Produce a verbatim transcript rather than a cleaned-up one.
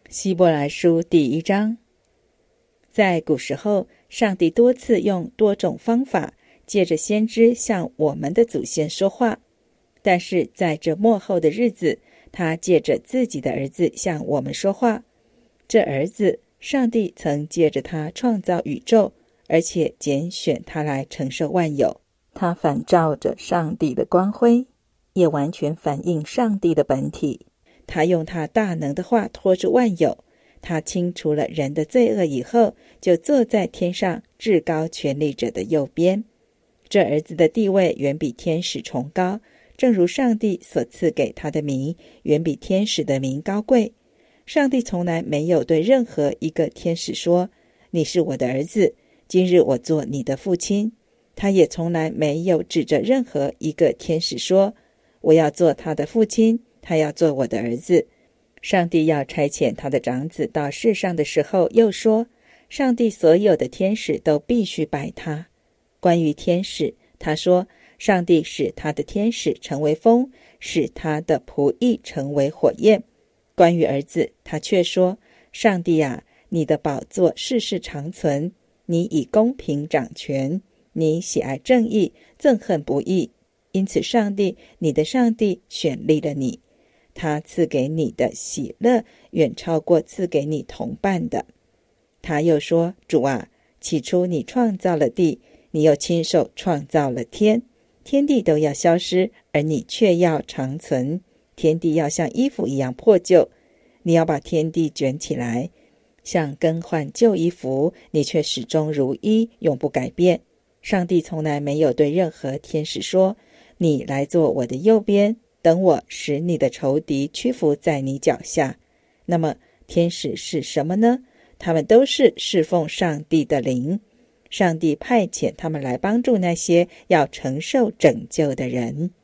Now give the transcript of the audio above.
希伯来书第一章。在古时候，上帝多次用多种方法借着先知向我们的祖先说话，但是在这末后的日子，他借着自己的儿子向我们说话。这儿子，上帝曾借着他创造宇宙，而且拣选他来承受万有。他反照着上帝的光辉，也完全反映上帝的本体。他用他大能的话托住万有，他清除了人的罪恶以后，就坐在天上至高权力者的右边。这儿子的地位远比天使崇高，正如上帝所赐给他的名远比天使的名高贵。上帝从来没有对任何一个天使说，你是我的儿子，今日我做你的父亲。他也从来没有指着任何一个天使说，我要做他的父亲，他要做我的儿子。上帝要差遣他的长子到世上的时候，又说，上帝所有的天使都必须拜他。关于天使，他说，上帝使他的天使成为风，使他的仆役成为火焰。关于儿子，他却说，上帝啊，你的宝座世世长存，你以公平掌权，你喜爱正义，憎恨不义。因此上帝，你的上帝选立了你，他赐给你的喜乐远超过赐给你同伴的。他又说，主啊，起初你创造了地，你又亲手创造了天，天地都要消失，而你却要长存。天地要像衣服一样破旧，你要把天地卷起来，像更换旧衣服，你却始终如一，永不改变。上帝从来没有对任何天使说，你来做我的右边，等我使你的仇敌屈服在你脚下。那么天使是什么呢？他们都是侍奉上帝的灵，上帝派遣他们来帮助那些要承受拯救的人。